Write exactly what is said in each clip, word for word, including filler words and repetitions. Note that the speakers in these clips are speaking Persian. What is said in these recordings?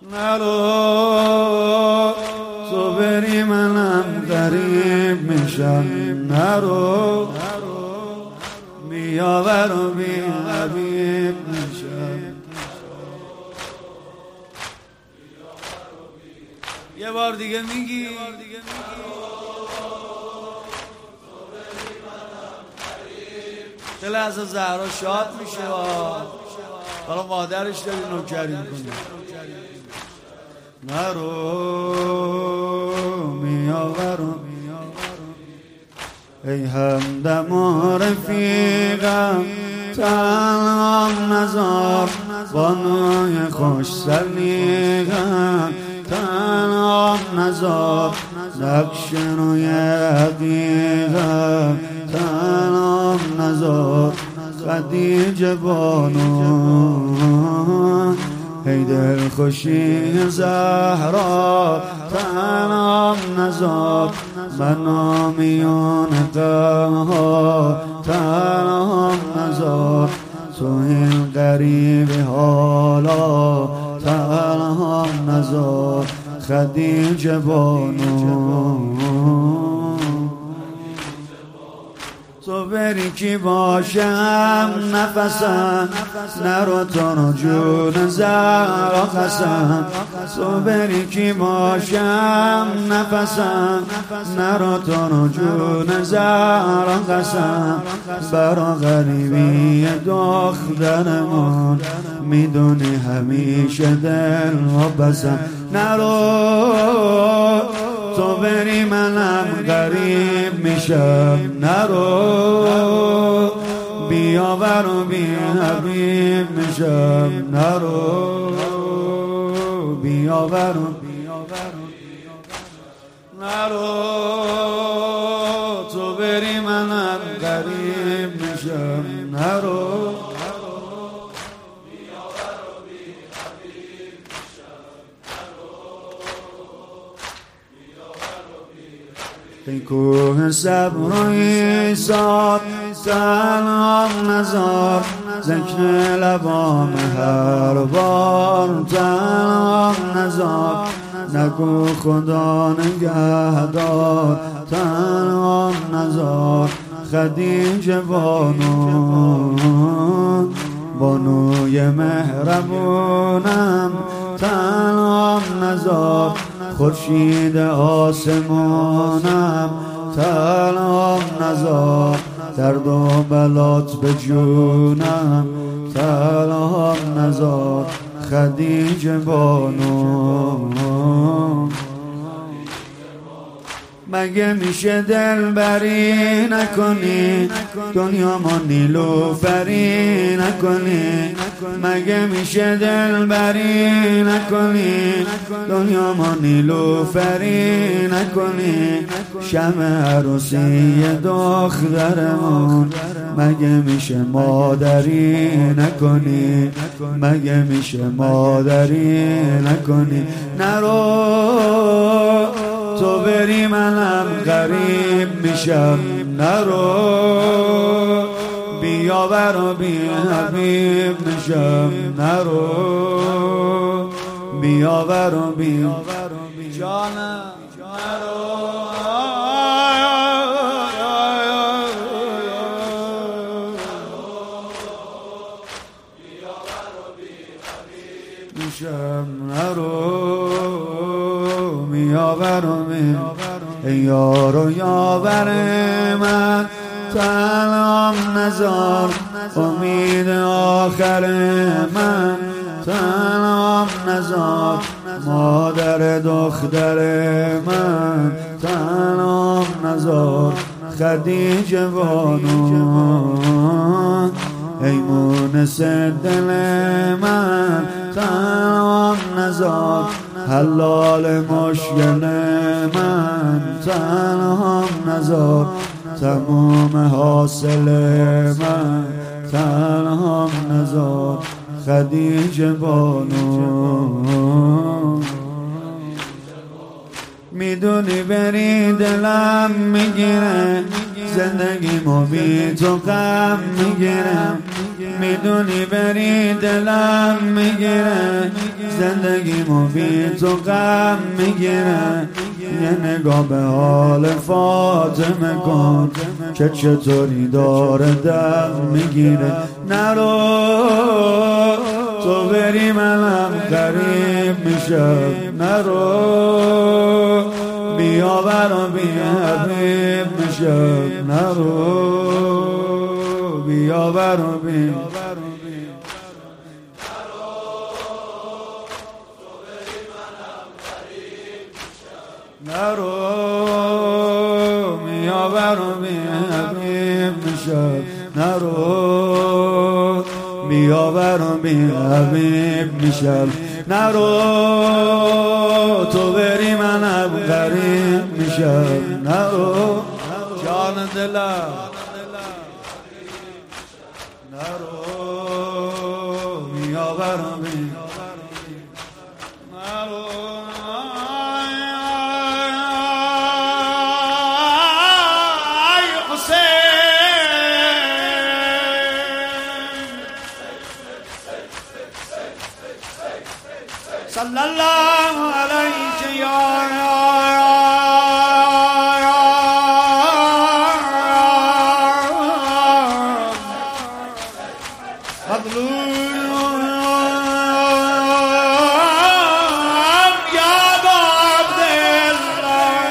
نرو تو بری منم غریب میشم، نرو بیاور و بی حبیب میشم. یه بار دیگه میگی دل از زهرا شاد میشه. حالا مادرش داری نوکری میکنه. نرو میاور و ای همدم و رفیقم، تنام نزار بانوی خوش سلیقم، تنام نزار نقش روی عقیقم، تنام نزار خدیجه بانو ای دل خوشی زهرا، تنام نزار منامیون قها، تنام نزار تو این غریب حالا، تنام نزار خدیجه بانو. تو بری کی باشم نفسم، نرو تو رو جون زهرا قسم، تو بری کی باشم نفسم، نرو تو رو جون زهرا قسم، برا غریبی دخترمون میدونی همیشه دل و بسم. نرو تو بری منم غریب میشم، نرو بیاور و بی حبیب میشم، نرو بیاور و نرو تو بری منم غریب میشم، نرو ای کوه صبر و ایثار، تنام نزار ذکر لبام هر بار، تنام نزار نگو خدا نگهدار، تنام نزار خدیجه بانو بانوی مهربونم، تنام نزار خورشید آسمانم، تنام نزار درد و بلات به جونم، تنام نزار خدیجه بانو. مگه میشه دل بری نکنی دنیا ما نیلوفری نکنی، مگه میشه دل بری نکنی دنیا ما نیلوفری نکنی، شمع عروسی دخترمون مگه میشه مادری نکنی، مگه میشه مادری نکنی. نرو تو بری منم غریب میشم، نرو بیاور و بی حبیب میشم، نرو بیاور و بی جانم، نرو میشم، نرو میاور و می ای یار و یاور من، تنام نزار امید آخر من، تنام نزار مادر دختر من، تنام نزار خدیجه بانو ای مونس دل من، تنام نزار حلال مشکل من، تنام نزار تمام حاصل من، تنام نزار خدیجه بانو. میدونی بری دلم میگیره، زندگیمو بی تو غم میگیره، میدونی بری دلم میگیره، زندگیمو بی تو غم میگیره، یه نگاه به حال فاطمه کن که چطوری داره دم میگیره. نرو تو بری منم غریب میشم، نرو بیا برا بی حبیب میشم، نرو بیا برا بی نرو بیا برا بی حبیب میشم، نرو بیا برا بی حبیب میشم، نرو تو بری منم غریب میشم، نرو جان دلم نرو بیا برا بی نرو صلی الله علیک یا مظلوم یا عبدالله.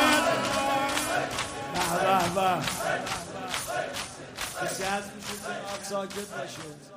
کسی هست میشه ساکت نشد؟